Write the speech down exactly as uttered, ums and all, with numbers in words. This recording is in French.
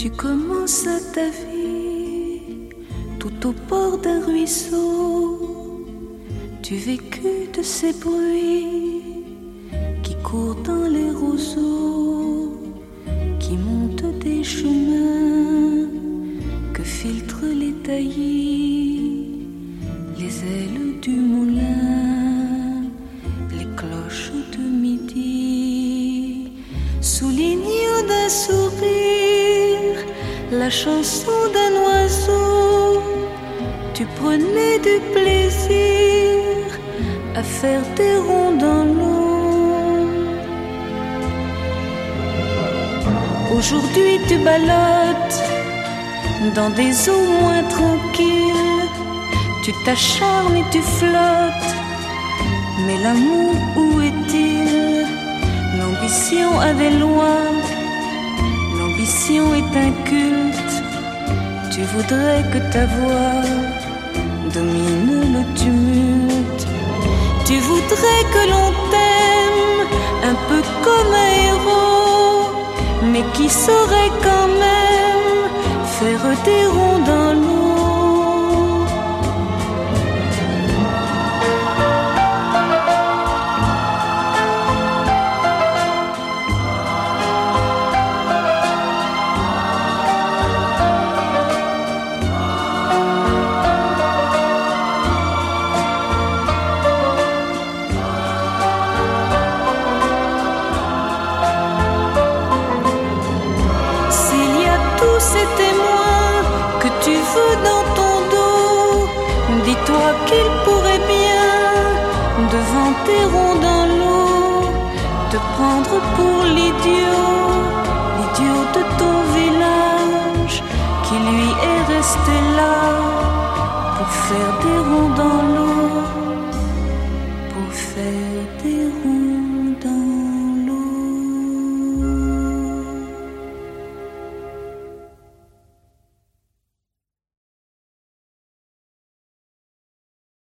Tu commences ta vie tout au bord d'un ruisseau. Tu vécus de ces bruits qui courent dans les roseaux, qui montent des chemins que filtrent les taillis, les ailes du moulin, les cloches de midi. Soulignant d'un sourire la chanson d'un oiseau, tu prenais du plaisir à faire des ronds dans l'eau. Aujourd'hui tu ballottes dans des eaux moins tranquilles, tu t'acharnes et tu flottes, mais l'amour où est-il? L'ambition a des lois, l'ambition est un culte. Tu voudrais que ta voix domine le tumulte. Tu voudrais que l'on t'aime un peu comme un héros, mais qui saurait quand même faire des ronds dans l'eau. Ces témoins que tu veux dans ton dos, dis-toi qu'il pourrait bien, devant tes ronds dans l'eau, te prendre pour l'idiot, l'idiot de ton village, qui lui est resté là pour faire des ronds dans l'eau.